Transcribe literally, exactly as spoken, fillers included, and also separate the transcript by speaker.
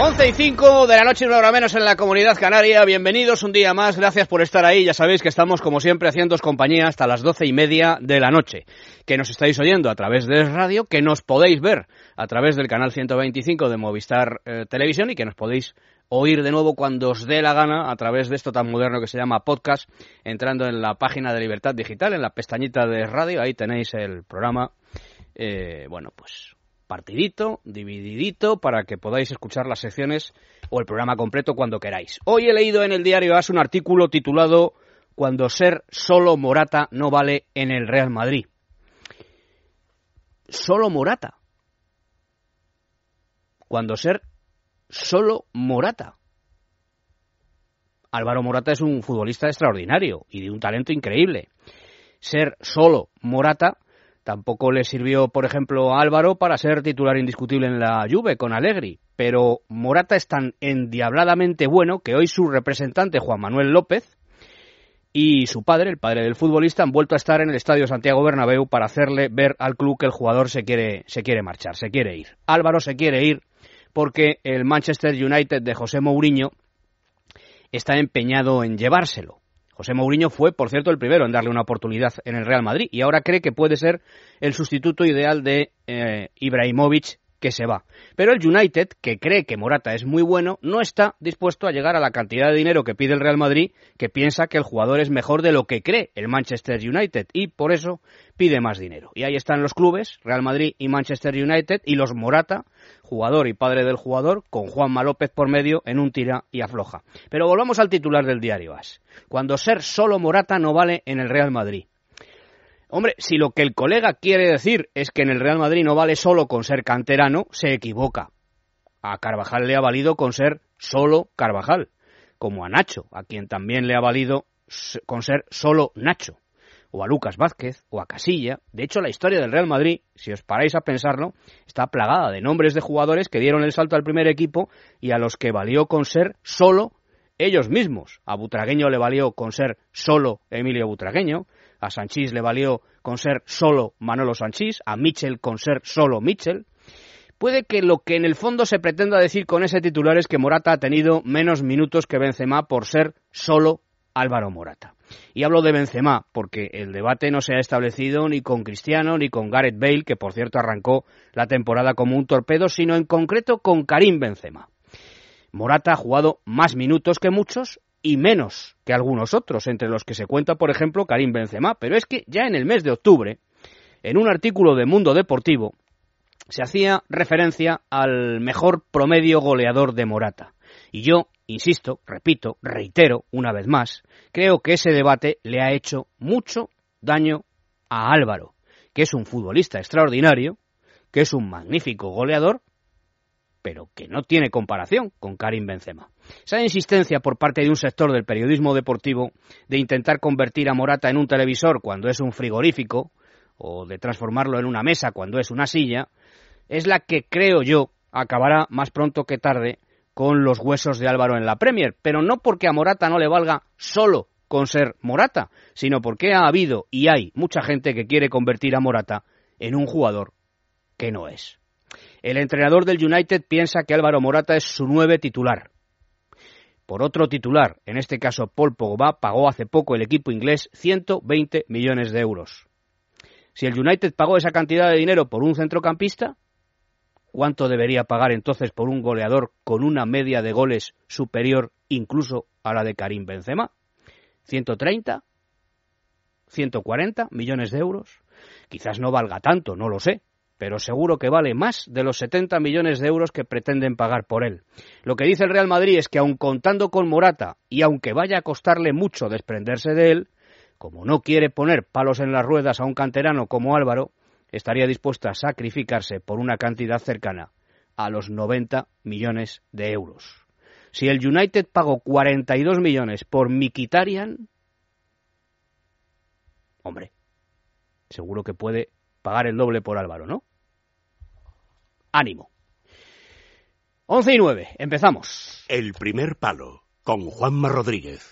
Speaker 1: once y cinco de la noche, una hora menos en la Comunidad Canaria. Bienvenidos un día más, gracias por estar ahí. Ya sabéis que estamos, como siempre, haciéndoos compañía hasta las doce y media de la noche. Que nos estáis oyendo a través de radio, que nos podéis ver a través del canal ciento veinticinco de Movistar eh, Televisión y que nos podéis oír de nuevo cuando os dé la gana a través de esto tan moderno que se llama podcast, entrando en la página de Libertad Digital, en la pestañita de radio. Ahí tenéis el programa, eh, bueno, pues partidito, divididito, para que podáis escuchar las secciones o el programa completo cuando queráis. Hoy he leído en el diario AS un artículo titulado "Cuando ser solo Morata no vale en el Real Madrid". Solo Morata. Cuando ser solo Morata. Álvaro Morata es un futbolista extraordinario y de un talento increíble. Ser solo Morata tampoco le sirvió, por ejemplo, a Álvaro para ser titular indiscutible en la Juve con Allegri, pero Morata es tan endiabladamente bueno que hoy su representante, Juan Manuel López, y su padre, el padre del futbolista, han vuelto a estar en el Estadio Santiago Bernabéu para hacerle ver al club que el jugador se quiere, se quiere marchar, se quiere ir. Álvaro se quiere ir porque el Manchester United de José Mourinho está empeñado en llevárselo. José Mourinho fue, por cierto, el primero en darle una oportunidad en el Real Madrid y ahora cree que puede ser el sustituto ideal de eh, Ibrahimovic, que se va. Pero el United, que cree que Morata es muy bueno, no está dispuesto a llegar a la cantidad de dinero que pide el Real Madrid, que piensa que el jugador es mejor de lo que cree el Manchester United y por eso pide más dinero. Y ahí están los clubes, Real Madrid y Manchester United, y los Morata, jugador y padre del jugador, con Juanma López por medio en un tira y afloja. Pero volvamos al titular del diario AS. Cuando ser solo Morata no vale en el Real Madrid. Hombre, si lo que el colega quiere decir es que en el Real Madrid no vale solo con ser canterano, se equivoca. A Carvajal le ha valido con ser solo Carvajal, como a Nacho, a quien también le ha valido con ser solo Nacho, o a Lucas Vázquez, o a Casilla. De hecho, la historia del Real Madrid, si os paráis a pensarlo, está plagada de nombres de jugadores que dieron el salto al primer equipo y a los que valió con ser solo ellos mismos. A Butragueño le valió con ser solo Emilio Butragueño, a Sanchís le valió con ser solo Manolo Sanchís, a Michel con ser solo Michel. Puede que lo que en el fondo se pretenda decir con ese titular es que Morata ha tenido menos minutos que Benzema por ser solo Álvaro Morata. Y hablo de Benzema porque el debate no se ha establecido ni con Cristiano ni con Gareth Bale, que por cierto arrancó la temporada como un torpedo, sino en concreto con Karim Benzema. Morata ha jugado más minutos que muchos y menos que algunos otros, entre los que se cuenta, por ejemplo, Karim Benzema. Pero es que ya en el mes de octubre, en un artículo de Mundo Deportivo, se hacía referencia al mejor promedio goleador de Morata. Y yo, insisto, repito, reitero una vez más, creo que ese debate le ha hecho mucho daño a Álvaro, que es un futbolista extraordinario, que es un magnífico goleador, pero que no tiene comparación con Karim Benzema. Esa insistencia por parte de un sector del periodismo deportivo de intentar convertir a Morata en un televisor cuando es un frigorífico, o de transformarlo en una mesa cuando es una silla, es la que creo yo acabará más pronto que tarde con los huesos de Álvaro en la Premier, pero no porque a Morata no le valga solo con ser Morata, sino porque ha habido y hay mucha gente que quiere convertir a Morata en un jugador que no es. El entrenador del United piensa que Álvaro Morata es su nueve titular. Por otro titular, en este caso Paul Pogba, pagó hace poco el equipo inglés ciento veinte millones de euros. Si el United pagó esa cantidad de dinero por un centrocampista, ¿cuánto debería pagar entonces por un goleador con una media de goles superior incluso a la de Karim Benzema? ¿ciento treinta? ¿ciento cuarenta millones de euros? Quizás no valga tanto, no lo sé, pero seguro que vale más de los setenta millones de euros que pretenden pagar por él. Lo que dice el Real Madrid es que aun contando con Morata, y aunque vaya a costarle mucho desprenderse de él, como no quiere poner palos en las ruedas a un canterano como Álvaro, estaría dispuesto a sacrificarse por una cantidad cercana a los noventa millones de euros. Si el United pagó cuarenta y dos millones por Mkhitaryan, hombre, seguro que puede pagar el doble por Álvaro, ¿no? Ánimo. once y nueve, empezamos.
Speaker 2: El primer palo, con Juanma Rodríguez.